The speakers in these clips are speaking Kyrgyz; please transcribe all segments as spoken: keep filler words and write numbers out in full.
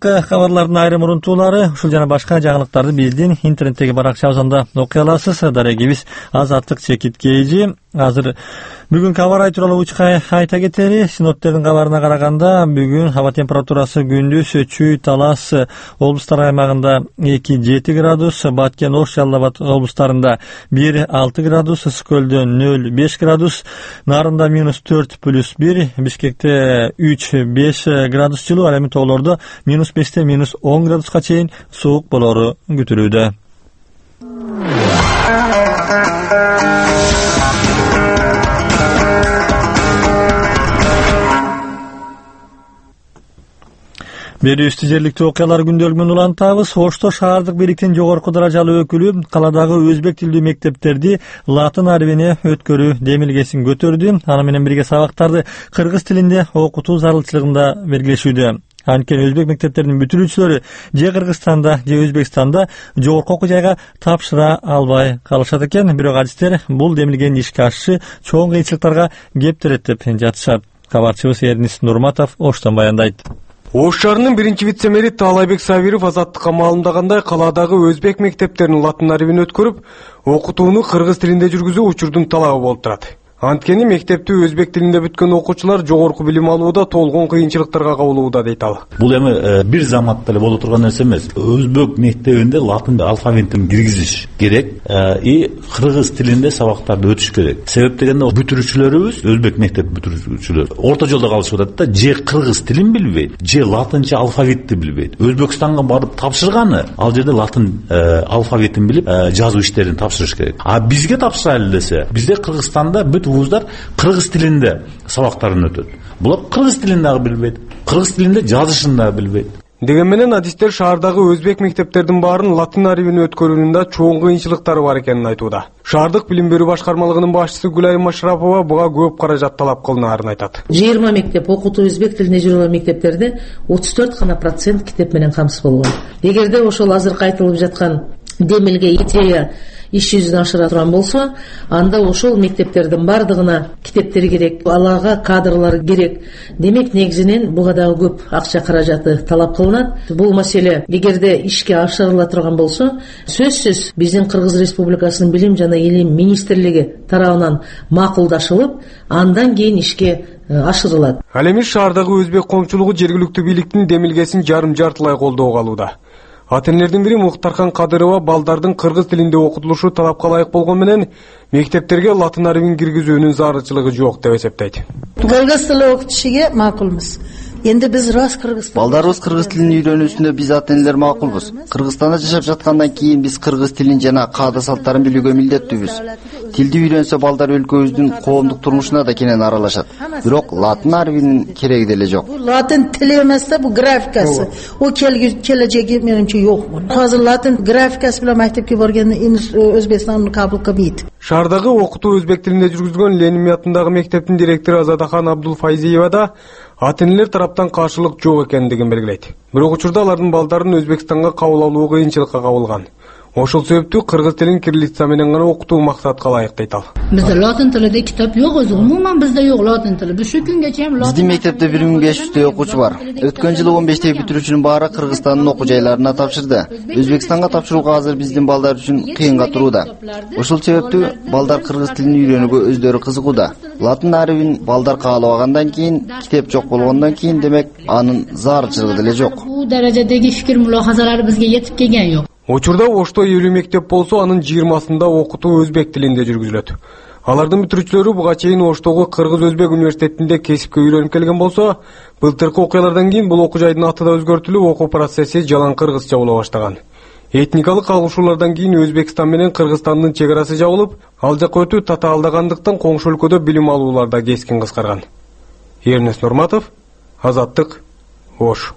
азыркы кабарлардын айрым урунтуулары ушул жана башка жаңылыктарды биздин интернеттеги баракчабызда окуй аласыз. Дарегибиз Азаттык чекит кейжи. Азыр бүгүн кабар ай тууралуу учка айта кетели. Синоптиктердин кабарына караганда бүгүн хаба температурасы күндүз Чүй, Талас облустар аймагында эки жети градус, Баткен, Ош, Жалал Абад облустарында бир алты градус, Ысыкөлдө нөл беш градус, Нарында минус төрт плюс бир, Бишкекте үч беш градус жылуу, ал эми тоолордо минус беште минус он градуска чейин суук болору күтүлүүдө. Берүүбүздү жергиликтүү окуялар күндөлүгүнөн улантабыз. Ошто шаардык бийликтин жогорку даражалуу өкүлү каладагы өзбек тилдүү мектептерди латын арбине өткөрүү демилгесин көтөрдү. Аны менен бирге сабактарды кыргыз тилинде окутуу зарылчылыгында белгилешүүдө. Анткени өзбек мектептеринин бүтүрүүчүлөрү же Кыргызстанда, же Өзбекстанда жогорку окуу жайга тапшыра албай калышат экен. Бирок адистер бул демилгенин ишке ашышы чоң кыйынчылыктарга кептирет деп жатышат. Кабарчыбыз Эрнис Нурматов Оштон баяндайт. Ош шаарынын биринчи вице-мэри Таалайбек Сабиров Азаттыкка маалымдагандай, каладагы өзбек мектептеринин латын арбин өткөрүп, окутууну кыргыз тилинде жүргүзүү учурдун талабы болуп турат. Анткени мектепти өзбек тилинде бүткөн окуучулар жогорку билим алууда толгон кыйынчылыктарга кабылууда дейт ал. Бул эми бир заматта эле боло турган нерсе эмес. Өзбек мектебинде латын алфавитин киргизиш керек и кыргыз тилинде сабактарды өтүш керек. Себеп дегенде бүтүрүүчүлөрүбүз, өзбек мектеп бүтүрүүчүлөр орто жолдо калышып атат да, же кыргыз тилин билбейт, же латынча алфавитти билбейт. Өзбекстанга барып тапшырганы ал жерде латын алфавитин билип жазуу иштерин тапшырыш керек. А бизге тапшырайлы десе, бизде Кыргызстанда вуздар кыргыз тилинде сабактарын өтөт. Булар кыргыз тилин дагы билбейт, кыргыз тилинде жазышын дагы билбейт. Деген менен адистер шаардагы өзбек мектептердин баарын латын арбин өткөрүүнүндө чоң кыйынчылыктары бар экенин айтууда. Шаардык билим берүү башкармалыгынын башчысы Гүлайым Машрапова буга көп каражат талап кылынаарын айтат. жыйырма мектеп окутуу өзбек тилинде жүргөн мектептерде отуз төрт гана процент китеп менен камсыз болгон. Эгерде ошол азыркы айтылып жаткан демилге идея иш жүзүнө ашыра турган болсо, анда ошол мектептердин бардыгына китептер керек, алага кадрлар керек. Демек, негизинен буга дагы көп акча каражаты талап кылынат. Бул маселе эгерде ишке ашырыла турган болсо, сөзсүз биздин Кыргыз Республикасынын билим жана илим министрлиги тарабынан макулдашылып, андан кийин ишке ашырылат. Ал эми шаардагы өзбек коомчулугу жергиликтүү бийликтин демилгесин жарым-жартылай колдоого алууда. Атенлердин бири Мухтархан Кадырова балдардын кыргыз тилинде окутулушу талапка ылайык болгон менен мектептерге латын арбин киргизүүнүн зарылчылыгы жок деп эсептейт. Кыргыз тили окутушуга макулмуз. Энди биз рас кыргыз балдарыбыз кыргыз тилин үйрөнүүсүндө биз атенлер макулбуз. Кыргызстанда жашап жаткандан кийин биз кыргыз тилин жана каада салттарын билүүгө милдеттүүбүз. Тилди үйрөнсө балдар өлкөбүздүн коомдук турмушуна да кенен аралашат. Бирок латын арбинин кереги деле жок. Латын тили эмес да, бу графикасы. О келечеги менимче жок. Азыр латын графикасы менен мектепке барганда Өзбекстандын кабыл кылбайт. Шаардагы окутуу өзбек тилинде жүргүзүлгөн Ленин атындагы мектептин директору Азадахан Абдулфайзиева да атенлер тараптан каршылык жок экендигин белгилейт. Бирок учурда алардын балдарын Өзбекстанга кабыл алуу кыйынчылыкка кабылган. Ошол себептүү кыргыз тилин кириллица менен гана окутуу максатка ылайык дейт ал. Бизде латын тилинде китап жок, өзү умуман бизде жок латын тили. Биз күнгөчө эми биздин мектепте бир миң беш жүздөй окуучу бар. Өткөн жылы он бештеги бүтүрүүчүнүн баары Кыргызстандын окуу жайларына тапшырды. Өзбекстанга тапшырууга азыр биздин балдар үчүн кыйынга турууда. Ошол себептүү балдар кыргыз тилин үйрөнүүгө өздөрү кызыгууда. Латын арбин балдар каалабагандан кийин, китеп жок болгондон кийин, демек анын зарылчылыгы деле жок. Бул даражадагы фикир мулахазалары бизге жетип келген жок. Учурда Ошто элүү мектеп болсо, анын жыйырмасында окутуу өзбек тилинде жүргүзүлөт. Алардын бүтүрүүчүлөрү буга чейин Оштогу Кыргыз-Өзбек университетинде кесипке үйрөнүп келген болсо, былтыркы окуялардан кийин бул окуу жайдын аты да өзгөртүлүп, окуу процесси жалаң кыргызча боло баштаган. Этникалык алышуулардан кийин Өзбекстан менен Кыргызстандын чек арасы жабылып, ал жакка өтүү татаалдагандыктан коңшу өлкөдө билим алуулар да кескин кыскарган. Эрнис Нурматов, Азаттык, Ош.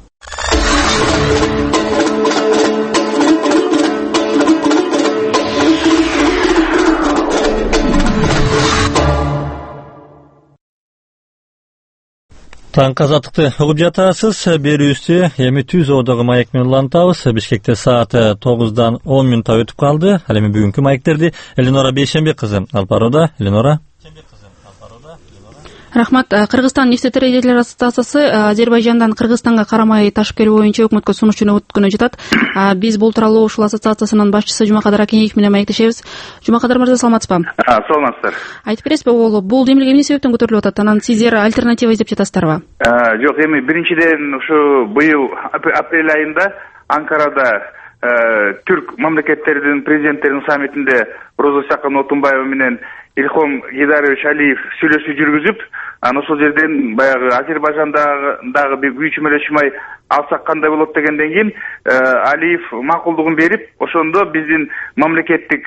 Таңкы Азаттыкты угуп жатасыз. Берүүбүздү эми түз оодогу маек менен улантабыз. Бишкекте саат тогуздан он мүнөт өтүп калды. Ал эми бүгүнкү маектерди Эленора Бейшембек кызы алып барууда. Эленора. Рахмат. Кыргызстан нефтетережелер ассоциациясы Азербайжандан Кыргызстанга карамай ташып келүү боюнча өкмөткө сунуш жөнөткөнү жатат. Биз бул тууралуу ушул ассоциациясынын башчысы Жумакадар Акиниев менен маектешебиз. Жумакадар мырза, саламатсызбы? Саламатсыздар. Айтып бересизби, бул демилге эмне себептен көтөрүлүп атат? Анан сиздер альтернатива издеп жатасыздарбы? Жок, эми биринчиден ушу быйыл апрель айында Анкарада түрк мамлекеттеринин президенттеринин саммитинде Роза Сакан Отунбаева менен Илхом Гейдарович Алиев сүйлөшүү жүргүзүп, анан ошол жерден баягы Азербайжандагы бир күйүүчү чумай алсак кандай болот дегенден кийин Алиев макулдугун берип, ошондо биздин мамлекеттик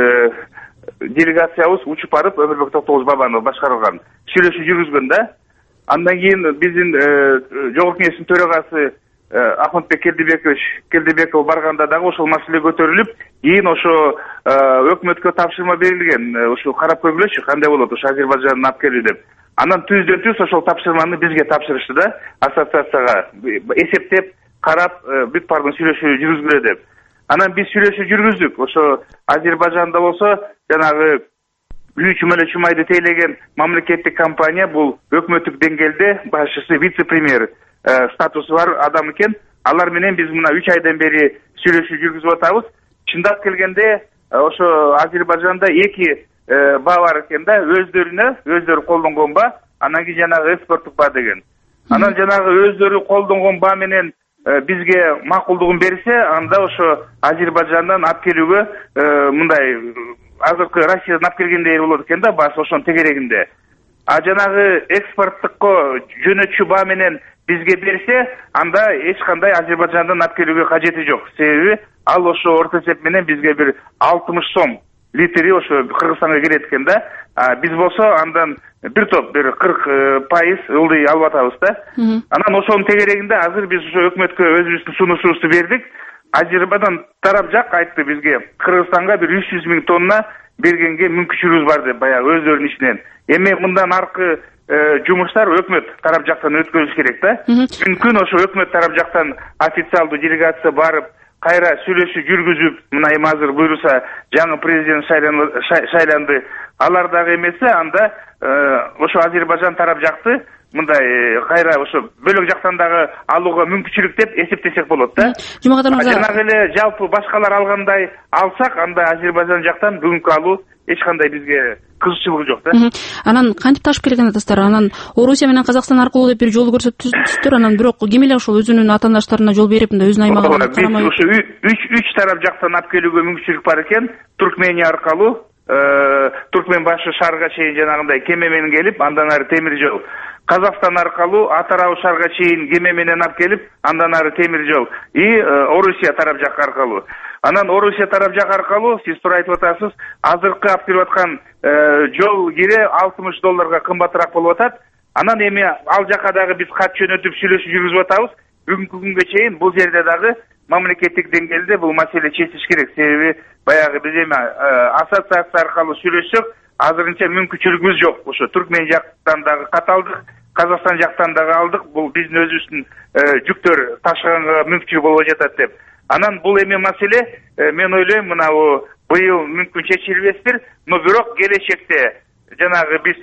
делегациябыз учуп барып Өмүрбек Токтогуз Бабанов башкарылган сүйлөшүү жүргүзгөн да. Андан кийин биздин жогорку кеңештин төрагасы Ахматбек Келдибекович Келдибеков барганда дагы ошол маселе көтөрүлүп, кийин ошо өкмөткө тапшырма берилген. Ошо карап көргүлөчү кандай болот ошо Азербайжандын алып келүү деп. Анан түздөн түз ошол тапшырманы бизге тапшырышты да, ассоциацияга эсептеп, карап, бүт баардыгын сүйлөшүү жүргүзгүлө деп. Анан биз сүйлөшүү жүргүздүк. Ошо Азербайжанда болсо жанагы күйүүчү чумайды тейлеген мамлекеттик компания бул өкмөттүк деңгээлде башчысы вице-премьер статусу бар адам экен. Алар менен биз мына үч айдан бери сүйлөшүү жүргүзүп атабыз. Чындап келгенде ошо Азербайжанда эки баа бар экен да, өздөрүнө, өздөрү колдонгон баа, анан кийин жанагы экспорттук баа деген. Анан жанагы өздөрү колдонгон баа менен бизге макулдугун берсе, анда ошо Азербайжандан алып келүүгө мындай азыркы Россиядан алып келгендей болот экен да, баасы ошонун тегерегинде. А жанагы экспорттукко жөнөтчү баа менен бизге берсе, анда эч кандай Азербайжандан алып келүүгө кажети жок. Себеби ал ошо орто эсеп менен бизге бир алтымыш сом литри ошо Кыргызстанга келет экен да. Биз болсо андан бир топ бир кырк пайыз ылдый алып атабыз да. Анан ошонун тегерегинде азыр биз ошо өкмөткө өзүбүздүн сунушубузду бердик. Азербайжан тарап жак айтты бизге Кыргызстанга бир үч жүз миң тонна бергенге мүмкүнчүлүгүбүз бар деп, баягы өздөрүнүн ичинен. Эми мындан аркы жумуштар өкмөт тарап жактан өткөрүлүш керек да. Мүмкүн ошо өкмөт тарап жактан официалдуу делегация барып, кайра сүйлөшүү жүргүзүп, мына эми азыр буйруса жаңы президент шайланды. Алар дагы эмесе, анда ошо Азербайжан тарап жакты мындай кайра ошо бөлөк жактан дагы алууга мүмкүнчүлүк деп эсептесек болот да. Жумакадар мырза, жанагы эле жалпы башкалар алгандай алсак, анда Азербайжан жактан бүгүнкү алуу эч кандай бизге кызыкчылыгы жок да. Анан кантип ташып келген атасыздар? Анан Орусия менен Казакстан аркылуу деп бир жол көрсөттүңүздөр, анан бирок ким эле ошол өзүнүн атаандаштарына жол берип, мындай өзүнүн аймагына карамай. Биз ошо үч үч тарап жактан алып келүүгө мүмкүнчүлүк бар экен. Туркмения аркылуу, Туркмен башы шаарга чейин жанагындай кеме менен келип, андан ары темир жол. Казакстан аркылуу Атарау шаарга чейин кеме менен алып келип, андан ары темир жол. И Орусия тарап жак аркылуу. Анан Орусия тарап жак аркылуу сиз туура айтып атасыз, азыркы алып келип аткан жол кире алтымыш долларга кымбатыраак болуп атат. Анан эми ал жака дагы биз кат жөнөтүп сүйлөшүү жүргүзүп атабыз. Бүгүнкү күнгө чейин бул жерде дагы мамлекеттик деңгээлде бул маселе чечилиш керек. Себеби баягы биз эми ассоциация аркылуу сүйлөшсөк, азырынча мүмкүнчүлүгүбүз жок. Ошо Туркмен жактан дагы кат алдык, Казакстан жактан дагы алдык. Бул биздин өзүбүздүн жүктөр ташыганга мүмкүнчүлүк болбой жатат деп. Анан бул эми маселе, мен ойлойм, мына быйыл мүмкүн чечилбестир, но бирок келечекте жанагы биз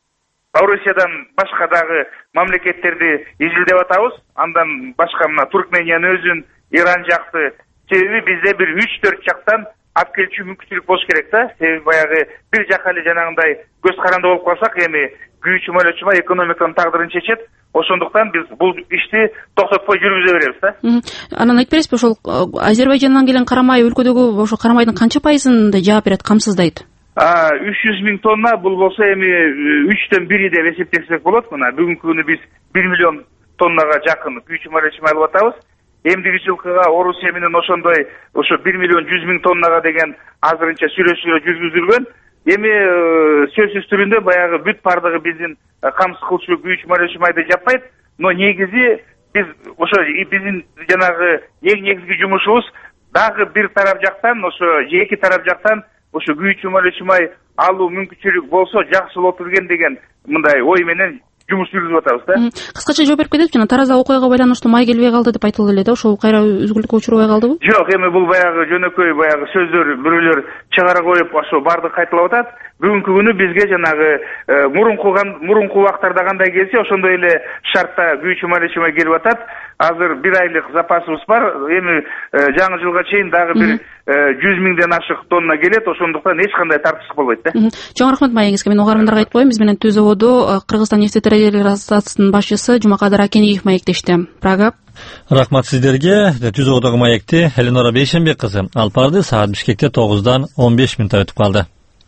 Орусиядан башка дагы мамлекеттерди изилдеп атабыз. Андан башка мына Туркмениянын өзүн, Иран жакты. Себеби бизде бир үч төрт жактан алып келүүчү мүмкүнчүлүк болуш керек да. Себеби баягы бир жака эле жанагындай көз каранды болуп калсак, эми күйүүчү мөлөчмө экономиканын тагдырын чечет. Ошондуктан биз бул ишти токтотпой жүргүзө беребиз да. Анан айтып бересизби, ошол Азербайжандан келген карамай өлкөдөгү ошо карамайдын канча пайызын жаап берет, камсыздайт? үч жүз миң тонна, бул болсо эми үчтөн бири деп эсептесек болот. Мына бүгүнкү күнү биз бир миллион тоннага жакын күйүүчү мөлөчмө алып атабыз. Эмдиги жылкыга Орусия менен ошондой ошо бир миллион жүз миң тоннага деген азырынча сүйлөшүүлөр жүргүзүлгөн. Эми сөзсүз түрүндө баягы бүт бардыгы биздин камсыз кылчу күйүүчү мөлөчмайды жаппайт, но негизи биз ошо биздин жанагы эң негизги жумушубуз дагы бир тарап жактан, ошо эки тарап жактан ошо күйүүчү мөлөчмай алуу мүмкүнчүлүк болсо жакшы болот экен деген мындай ой менен жумуш жүргүзүп атабыз да. Кыскача жооп берип кетипчи, жана Таразда окуяга байланыштуу май келбей калды деп айтылды эле да, ошол кайра үзгүлтүккө учурбай калдыбы? Жок, эми бул баягы жөнөкөй баягы сөздөр бирөөлөр чыгара коюп ошо баардык кайталап атат. бүгүнкү күнү бизге жанагы мурунку мурунку убактарда кандай келсе ошондой эле шартта күйүүчү малишеме келип атат. Азыр бир айлык запасыбыз бар. Эми жаңы жылга чейин дагы бир жүз миңден ашык тонна келет. Ошондуктан эч кандай тартыштык болбойт да. Чоң рахмат маегиңизге. Мен угармандарга айтып коеюн, биз менен Түз заводу Кыргызстан нефть трейдерлер ассоциациясынын башчысы Жумакадыр Акенеев маектешти. Прага. Рахмат сиздерге. Түз заводуга маекти Эленора Бейшенбек кызы алып барды. Саат Бишкекте тогуздан он беш мүнөт өтүп калды.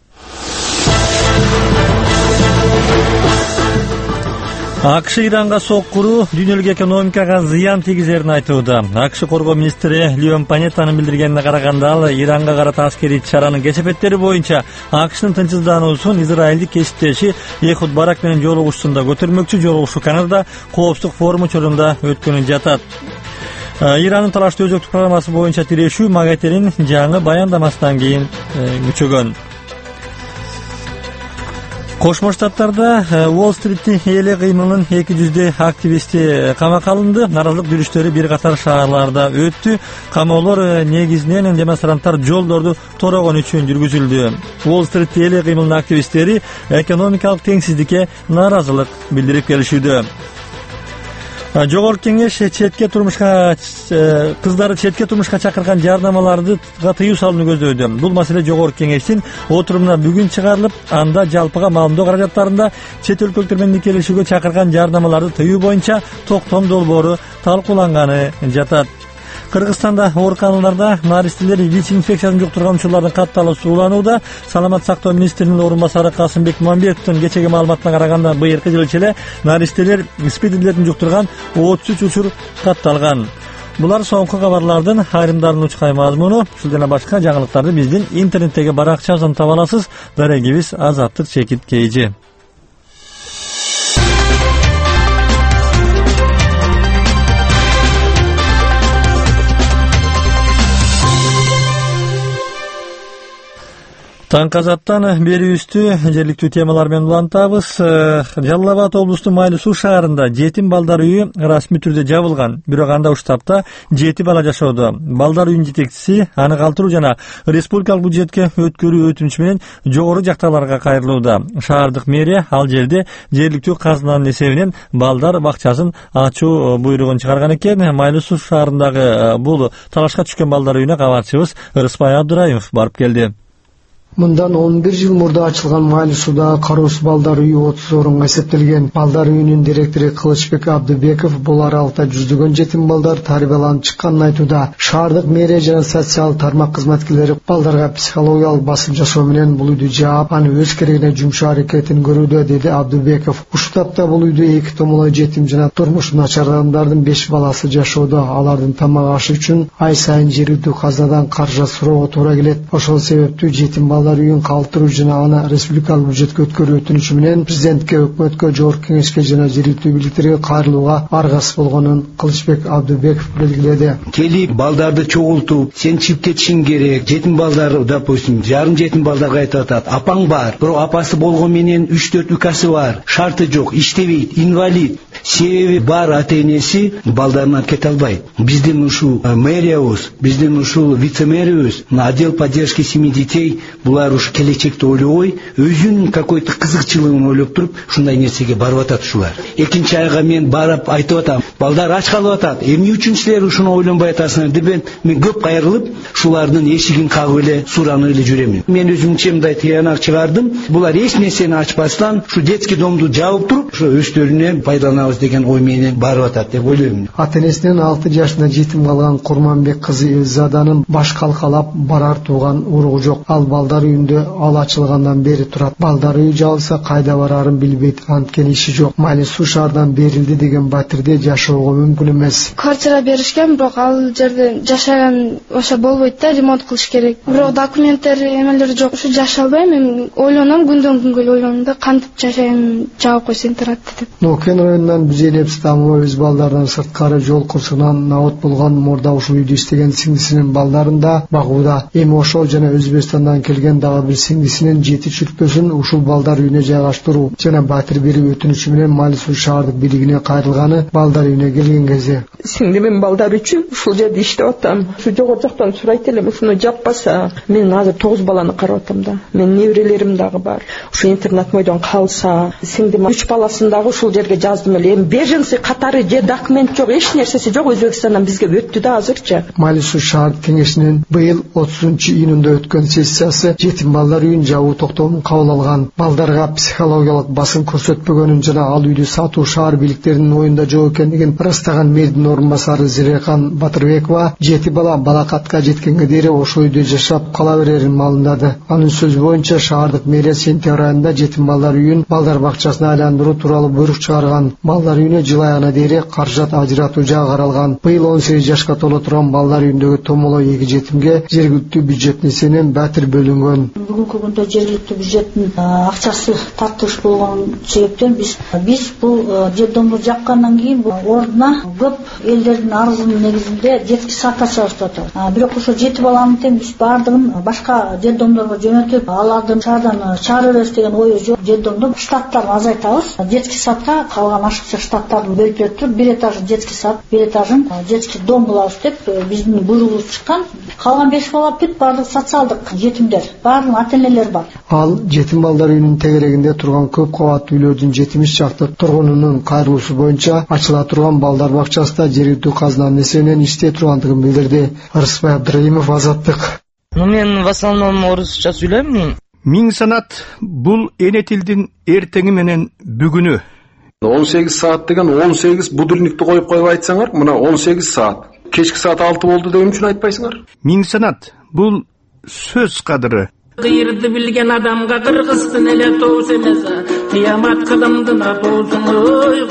АКШ Иранга соккуруу дүйнөлүк экономикага зыян тийгизерин айтууда. АКШ коргоо министри Леон Панеттанын билдиргенине караганда, ал Иранга карата аскерий чаранын кесепеттери боюнча АКШнын тынчсыздануусун израилдик кесиптеши Эхуд Барак менен жолугушуусунда көтөрмөкчү. Жолугушуу Канадада коопсуздук форуму чорунда өткөнү жатат. Иранын талаштуу өзөктүк программасы боюнча тирешүү Магатерин жаңы баяндамасынан кийин күчөгөн. Кошмо Штаттарда Уолл-Стриттин эли кыймылынын эки жүздөй активисти камакка алынды. Наразылык жүрүштөрү бир катар шаарларда өттү. Камоолор негизинен демонстранттар жолдорду торогон үчүн жүргүзүлдү. Уолл-Стрит эли кыймылынын активисттери экономикалык теңсиздикке наразылык билдирип келишүүдө. Жогорку кеңеш четке турмушка кыздары четке турмушка чакырган жардамаларды тыюу салууну көздөйдү. Бул маселе Жогорку кеңештин отурумуна бүгүн чыгарылып, анда жалпыга маалымдоо каражаттарында чет өлкөлүктөр менен никелешүүгө чакырган жардамаларды тыюу боюнча токтом долбоору талкууланганы жатат. Кыргызстанда ооруканаларда наристелер ВИЧ инфекциясын жуктурган учурлардын катталуусу уланууда. Саламат сактоо министринин орун басары Касымбек Мамбетовдун кечеги маалыматына караганда, быйыркы жылы эле наристелер СПИД илдетин жуктурган отуз үч учур катталган. Булар соңку кабарлардын айрымдарынын учкай мазмуну. Ушул жана башка жаңылыктарды биздин интернеттеги баракчабыздан таба аласыз. Дарегибиз Азаттык Чекит Кейжи. Таң казаттан берүүбүздү жергиликтүү темалар менен улантабыз. Жалал Абад облустунун Майлуу Суу шаарында жетим балдар үйү расмий түрдө жабылган. Бирок анда уштапта жети бала жашоодо. Балдар үйүнүн жетекчиси аны калтыруу жана республикалык бюджетке өткөрүү өтүнүчү менен жогору жактагыларга кайрылууда. Шаардык мэрия ал жерде жергиликтүү казынанын эсебинен балдар бакчасын ачуу буйругун чыгарган экен. Майлуу Суу шаарындагы бул талашка түшкөн балдар үйүнө кабарчыбыз Рыспай Абдыраимов барып келди. Мындан он бир жыл мурда ачылган Майлуу Сууда кароосуз балдар үйү отуз орунга эсептелген. Балдар үйүнүн директору Кылычбек Абдыбеков бул аралыкта жүздөгөн жетим балдар тарбияланып чыкканын айтууда. Шаардык мэрия жана социал тармак кызматкерлери балдарга психологиялык басым жасоо менен бул үйдү жаап, аны өз керегине жумшоо аракетин көрүүдө, деди Абдыбеков. Ушул тапта бул үйдө эки томолой жетим жана турмушу начар адамдардын беш баласы жашоодо. Алардын тамак ашы үчүн ай сайын жергиликтүү казынадан каржы суроого туура келет. Ошол себептүү жетим балдар үйүн калтыруу жана аны республикалык бюджетке өткөрүү өтүнүчү менен президентке, өкмөткө, жогорку кеңешке жана жергиликтүү бийликтерге кайрылууга аргасыз болгонун Кылычбек Абдыбеков белгиледи. Келип балдарды чогултуп, сен чыгып кетишиң керек. Жетим балдар, допустим, жарым жетим балдарга айтып атат, апаң бар, бирок апасы болгон менен үч төрт укасы бар, шарты жок, иштебейт, инвалид. Себеби бар ата-энеси балдарына кете албайт. Биздин ушул мэриябыз, биздин ушул вице-мэрибиз, отдел поддержки семьи детей булар уж келечекти ойлобой, өзүнүн какой-то кызыкчылыгын ойлоп туруп, ушундай нерсеге барып атат ушулар. Экинчи айга мен барып айтып атам, балдар ач калып атат, эмне үчүн силер ушуну ойлонбой атасыңар деп мен көп кайрылып, ушулардын эшигин кагып эле суранып эле жүрөмүн. Мен өзүмчө мындай тыянак чыгардым. Булар эч нерсени ачпастан, ушу детский домду жабып туруп, ушу өздөрүнө пайдаланабыз деген ой менен барып атат деп ойлойм. Ата-энесинен алты жашында жетим калган Курманбек кызы Элзаданын баш калкалап барар тууган уругу жок. Ал балдар үйүндө ал ачылгандан бери турат. Балдар үйү жабылса кайда барарын билбейт, анткени иши жок. Майлуу Суу шаардан берилди деген батирде жашоого мүмкүн эмес. Квартира беришкен, бирок ал жерде жашаган ошо болбойт да, ремонт кылыш керек. Бирок документтер эмелери жок, ушу жашай албайм. Мен ойлоном, күндөн күнгө эле ойлоном да, кантип жашайм, жабып койсо интернатты деп. Нокен районунан Бүзелеп Стамова өз балдарынан сырткары жол кырсыгынан наот болгон мурда ушул үйдө иштеген сиңдисинин балдарын да багууда. Эми ошол жана Өзбекстандан келген деген дагы бир сиңдисинин жети чүрпөсүн ушул балдар үйүнө жайгаштыруу жана батир берүү өтүнүчү менен Мали Суу шаардык бийлигине кайрылганы балдар үйүнө келген кезде. Сиңдимин балдар үчүн ушул жерде иштеп атам. Ушу жогору жактан сурайт элем, ушуну жаппаса, мен азыр тогуз баланы карап атам да. Мен неберелерим дагы бар. Ушу интернат бойдон калса, сиңдим үч баласын дагы ушул жерге жаздым эле. Эми беженцы катары же документ жок, эч нерсеси жок, Өзбекстандан бизге өттү да азырчы. Мали Суу шаардык кеңешинин быйыл отузунчу июнунда өткөн сессиясы жетим балдар үйүн жабуу токтомун кабыл алган. Балдарга психологиялык басым көрсөтпөгөнүн жана ал үйдү сатуу шаар бийликтеринин оюнда жок экендигин ырастаган мэрдин орун басары Зирехан Батырбекова жети бала балакатка жеткенге дейин ошол үйдө жашап кала берерин маалымдады. Анын сөзү боюнча шаардык мэрия сентябрь айында жетим балдар үйүн балдар бакчасына айландыруу тууралуу буйрук чыгарган. Балдар үйүнө жыл айына дейин каражат ажыратуу жагы каралган. Быйыл он сегиз жашка толо турган балдар үйүндөгү томоло эки жетимге жергиликтүү бюджет несиенен батир бөлүнгөн. Бүгүнкү күндө жергиликтүү бюджеттин акчасы тартылыш болгон себептен биз биз бул детдомду жапкандан кийин ордуна көп элдердин арызынын негизинде детский сад ачабыз деп атабыз. Бирок ошо жети баланын тең биз баардыгын башка детдомдорго жөнөтүп, алардын шаардан чыгарып беребиз деген ой жок. Детдомду штаттарын азайтабыз. Детский садка калган ашыкча штаттарды бөлүп берип, бир этажын детский сад, бир этажын детский дом кылабыз деп биздин буйругубуз чыккан. Калган беш бала бүт баардык социалдык жетимдер, баардык ата-энелер бар. Ал жетим балдар үйүнүн тегерегинде турган көп кабаттуу үйлөрдүн жетимиш чакты тургунунун кайрылуусу боюнча ачыла турган балдар бакчасында жергиликтүү казынанын эсебинен иштей тургандыгын билдирди. Арыспай Абдрайымов, Азаттык. Ну мен в основном орусча сүйлөйм. Миң санат бул эне тилдин эртеңи менен бүгүнү. он сегиз саат деген он сегиз будильникти коюп коюп айтсаңар, мына он сегиз саат. Кечки саат алты болду деген үчүн айтпайсыңар. Миң санат бул сөз кадыры. Кыйырды билген адамга кыргызтын эле тоос эмес, кыямат кыдымдына тоосун ой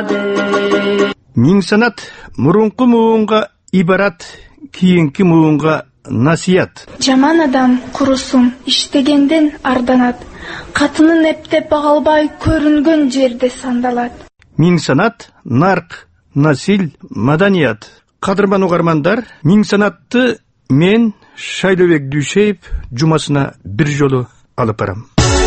Кудады. Миң санат мурунку муунга ибарат, кийинки муунга насият. Жаман адам курусун иштегенден арданат, катынын эптеп бага албай көрүнгөн жерде сандалат. Миң санат нарк, насил, маданият. Кадырман угармандар, миң санатты мен Шайлообек Дүйшеев жумасына бир жолу алып барам.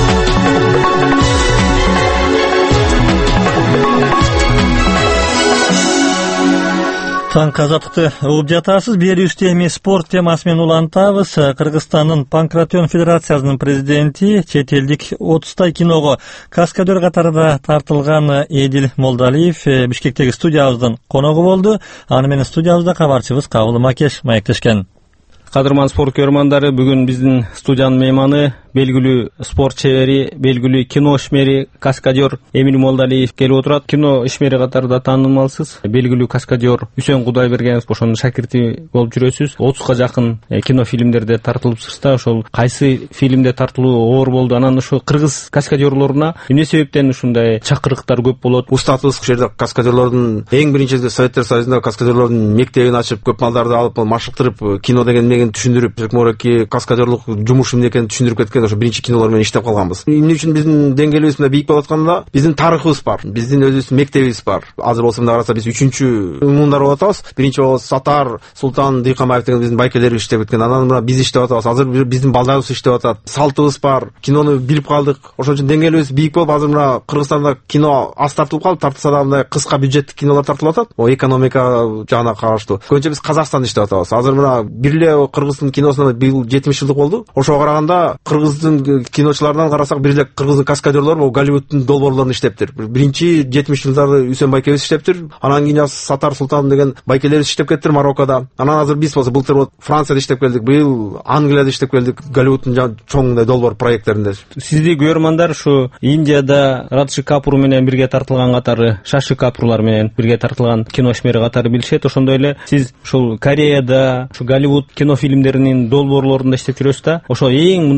Таңкы азаттыкты угуп жатасыз. Берүүбүздө эми спорт темасы менен улантабыз. Кыргызстандын Панкратион Федерациясынын президенти чет элдик отуздай киного каскадер катарында тартылган Эдил Молдалиев Бишкектеги студиябыздын коногу болду. Аны менен студиябызда кабарчыбыз Кабыл Макеш маектешкен. Кадырман спорт көрмандары, бүгүн биздин студиянын мейманы белгилүү спорт чебери, белгилүү кино ишмери, каскадер Эмил Молдалиев келип отурат. Кино ишмери катарында таанымалсыз. Белгилүү каскадер Үсөн Кудайбергенов ошонун шакирти болуп жүрөсүз. отузга жакын кино фильмдерде тартылыпсыз да, ошол кайсы фильмде тартылуу оор болду? Анан ушу кыргыз каскадерлоруна эмне себептен ушундай чакырыктар көп болот? Устатыбыз ушул жерде каскадерлордун эң биринчи Советтер Союзунда каскадерлордун мектебин ачып, көп малдарды алып машыктырып, кино деген эмнегени түшүндүрүп, морки каскадерлык жумуш эмне экенин түшүндүрүп кеткен ошо биринчи кинолор менен иштеп калганбыз. Эмне үчүн биздин деңгээлибиз мындай бийик болуп атканда, биздин тарыхыбыз бар, биздин өзүбүздүн мектебибиз бар. Азыр болсо мында караса биз үчүнчү муундар болуп атабыз. Биринчи болсо Сатар Султан Дыйканбаев деген биздин байкелерибиз иштеп кеткен. Анан мына биз иштеп атабыз. Азыр биздин балдарыбыз иштеп атат. Салтыбыз бар, кинону билип калдык. Ошон үчүн деңгээлибиз бийик болуп, азыр мына Кыргызстанда кино аз тартылып калып, тартылса да мындай кыска бюджеттик кинолор тартылып атат. О экономика жагына караштуу. Көбүнчө биз Казакстанда иштеп атабыз. Азыр мына бир эле кыргыздын киносуна быйыл жетимиш жылдык болду. Ошого караганда кыргыздын киночуларынан карасак бир эле кыргыздын каскадерлору бул Голливудтун долбоорлорун иштептир. Биринчи жетимиш жылдары Үсөн байкебиз иштептир. Анан кийин Сатар Султан деген байкелерибиз иштеп кеттир Мароккодо. Анан азыр биз болсо былтыр вот Францияда иштеп келдик, быйыл Англияда иштеп келдик, Голливудтун чоң долбоор проекттеринде. Сизди көрөрмандар ушу Индияда Радши Капур менен бирге тартылган катары, Шаши Капурлар менен бирге тартылган кино ишмери катары билишет. Ошондой эле сиз ушул Кореяда, ушу Голливуд кино фильмдеринин долбоорлорунда иштеп жүрөсүз да. Ошо эң мындай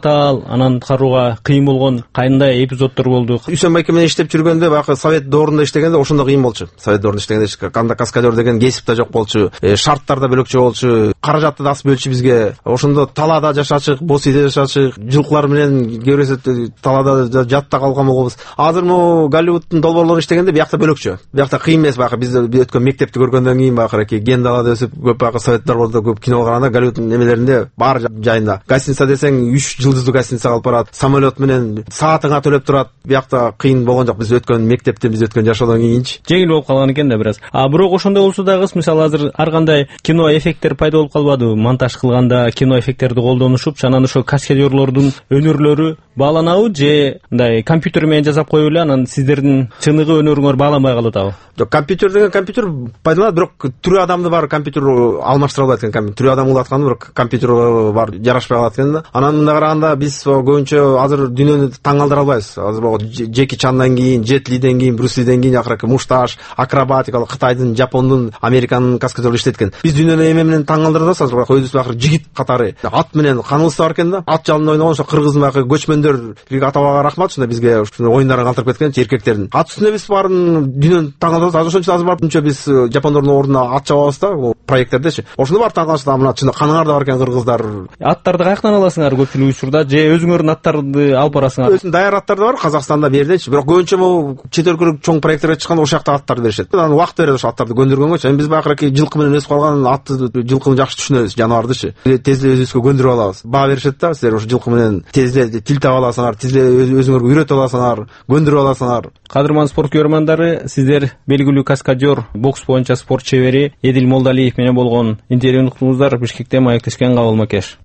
татаал, анан карууга кыйын болгон кандай эпизоддор болду? Үсөн байке менен иштеп жүргөндө баягы совет доорунда иштегенде ошондо кыйын болчу. Совет доорунда иштегенде кандай каскадер деген кесип да жок болчу. Шарттар да бөлөкчө болчу. Каражатты да аз бөлчү бизге. Ошондо талаада жашачык, бос үйдө жашачык, жылкылар менен кээ биресе талаада жатта калган болобуз. Азыр могу Голливудтун долбоорлору иштегенде биякта бөлөкчө. Биякта кыйын эмес баягы биз өткөн мектепти көргөндөн кийин баягы ген далада өсүп көп баягы советтер болду, көп кино караганда Голливудтун немелеринде бар жайында. Гостиница десең үч жылдыздуу гостиница калып барат. Самолет менен саатыңа төлөп турат. Биякта кыйын болгон жок. Биз өткөн мектепти, биз өткөн жашоодон кийинчи жеңил болуп калган экен да бир аз. А бирок ошондой болсо дагы мисалы азыр ар кандай кино эффекттер пайда болуп калбадыбы? Монтаж кылганда кино эффекттерди колдонушуп, анан ошо каскадерлордун өнөрлөрү бааланабы же мындай компьютер менен жасап коюп эле анан сиздердин чыныгы өнөрүңөр бааланбай калып атабы? Жок, компьютер деген компьютер пайдаланат, бирок түрү адамды бар компьютер алмаштыра албайт экен. Түрү адам улатканы бирок компьютер бар жарашпай калат экен да. Анан мындай караганда биз көбүнчө азыр дүйнөнү таң калтыра албайбыз. Азыр Джеки Чандан кийин, Джет Лиден кийин, Брюс Лиден кийин акыркы мушташ, акробатикалык Кытайдын, Жапондун, Американын каскадерлери иштеткен. Биз дүйнөнү эме менен таң калтырабыз, азыр өзүбүз акыркы жигит катары ат менен каныбыз бар экен да. Ат жалында ойногон ошо кыргыздын баягы көчмөндөр атабага рахмат, ушундай бизге ушундай оюндарын калтырып кеткен эркектердин. Ат үстүндө биз баарын дүйнөнү таң калтырабыз. Азыр ошон үчүн азыр барып биз жапондордун ордуна ат чабабыз да, проекттердечи. Ошондо бар таң калышты, мына чын каныңар да бар экен кыргыздар. Аттарды каяктан аласыңар көпчүлүк учурда же өзүңөрдүн аттарды алып барасыңар? Өзүнүн даяр аттары да бар Казакстанда бердечи. Бирок көбүнчө могу чет өлкөлүк чоң проекттерге чыкканда ошол жакта аттарды беришет. Анан убакыт берет ошо аттарды көндүргөнгө. Эми биз баягы жылкы менен өсүп калган атты, жылкыны жакшы түшүнөбүз, жаныбардычы. Тезде өзүбүзгө көндүрүп алабыз. Баа беришет да, силер ошо жылкы менен тезде тил таба аласыңар, тезде өзүңөргө үйрөтүп аласыңар, көндүрүп аласыңар. Кадырман спорт көрөрмандары, сиздер белгилүү каскадер, бокс боюнча спорт чебери Эдил Молдалиев менен болгон интервьюну уктуңуздар. Бишкекте маектешкен Кабыл Макеш.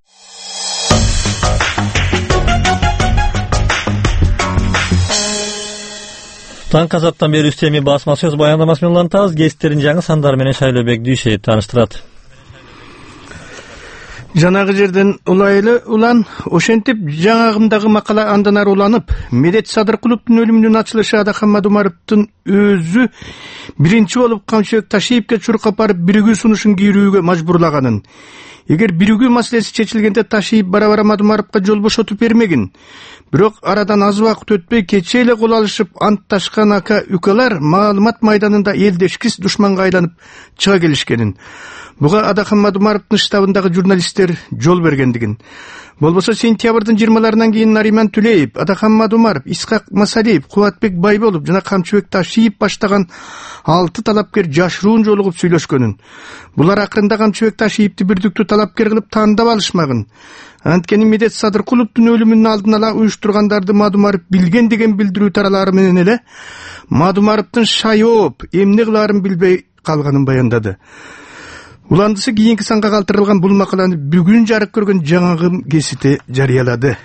Таң казаттан бери үстеми басма сөз баяндамасы менен улантабыз. Кесиптердин жаңы сандары менен Шайлообек Дүйшеев тааныштырат. Жанагы жерден улайлы улан, ошентип жаңагымдагы макала андан ары уланып, Медет Садыркуловдун өлүмүнүн ачылышы Адахан Мадумаровдун өзү биринчи болуп Камчыбек Ташиевке чуркап барып биригүү сунушун кийрүүгө мажбурлаганын. Эгер биригүү маселеси чечилгенде Ташиев бара-бара Мадумаровго жол бошотуп бермегин. Бирок арадан аз убакыт өтпөй кече эле кол алышып антташкан ака үкалар маалымат майданында элдешкис душманга айланып чыга келишкенин. Буга Адахан Мадумаровдун штабындагы журналисттер жол бергендигин. Болбосо сентябрдын жыйырмаларынан кийин Нариман Түлеев, Адахан Мадумаров, Исхак Масалиев, Кубатбек Байболов жана Камчыбек Ташиев баштаган алты талапкер жашыруун жолугуп сүйлөшкөнүн. Булар акырында Камчыбек Ташиевди бирдиктүү талапкер кылып таандап алышмагын. Анткени Медет Садыркуловдун өлүмүнүн алдын ала уюштургандарды Мадумаров билген деген билдирүү таралары менен эле Мадумаровдун шайоп эмне кылаарын билбей калганын баяндады. Уландысы кийинки санга калтырылган бул макаланы бүгүн жарык көргөн жаңагым гезити жарыялады.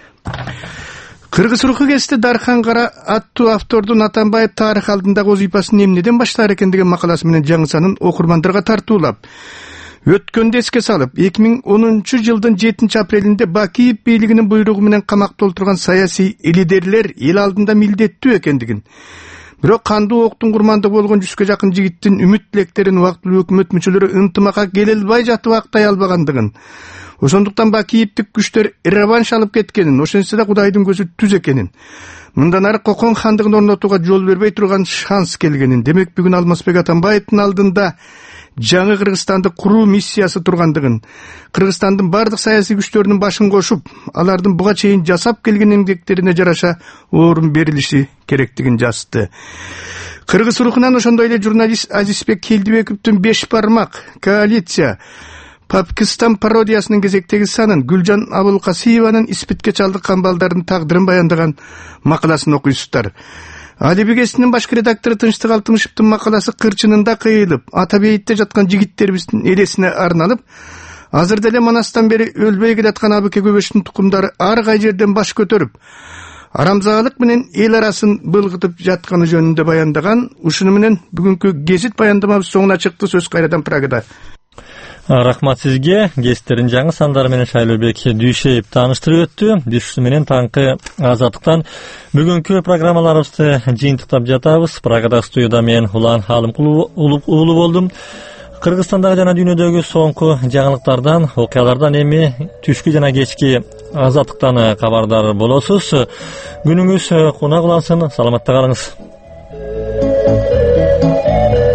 Кыргыз руху гезити Дархан Кара аттуу автордун Атамбаев тарых алдындагы вазыйпасын эмнеден баштаар экен деген макаласы менен жаңы санын окурмандарга тартуулап, өткөндө эске салып, эки миң онунчу жылдын жетинчи апрелинде Бакиев бийлигинин буйругу менен камакта отурган саясий лидерлер эл алдында милдеттүү экендигин, бирок кандуу октун курмандыгы болгон жүзгө жакын жигиттин үмүт тилектерин убактылуу өкмөт мүчөлөрү ынтымакка келе албай жатып актай албагандыгын, ошондуктан Бакиевдик күчтөр реванш алып кеткенин, ошентсе да Кудайдын көзү түз экенин, мындан ары Кокон хандыгын орнотууга жол бербей турган шанс келгенин, демек бүгүн Алмазбек Атамбаевдин алдында жаңы Кыргызстанды куруу миссиясы тургандыгын, Кыргызстандын бардык саясий күчтөрүнүн башын кошуп, алардын буга чейин жасап келген эмгектерине жараша орун берилиши керектигин жазды. Кыргыз рухунан ошондой эле журналист Азизбек Келдибековдун беш бармак коалиция Пакистан пародиясынын кезектеги санын, Гүлжан Абылкасиеванын испитке чалдыккан балдардын тагдырын баяндаган макаласын окуйсуздар. Алиби гезитинин башкы редактору Тынчтык Алтымышевдин макаласы кырчынында кыйылып, ата бейитте жаткан жигиттерибиздин элесине арналып, азыр деле манастан бери өлбөй келаткан Абыке Көбөштүн тукумдары ар кай жерден баш көтөрүп, арамзаалык менен эл арасын былгытып жатканы жөнүндө баяндаган. Ушуну менен бүгүнкү гезит баяндамабыз соңуна чыкты. Сөз кайрадан Прагада. Рахмат сизге. Гезиттердин жаңы сандары менен Шайлообек Дүйшеев тааныштырып өттү. Дүйшү менен таңкы Азаттыктан бүгүнкү программаларыбызды жыйынтыктап жатабыз. Прагада студияда мен Улан Халым уулу болдум. Кыргызстандагы жана дүйнөдөгү соңку жаңылыктардан, окуялардан эми түшкү жана кечки азаттыктан кабардар болосуз. Күнүңүз кунак улансын, саламатта калыңыз.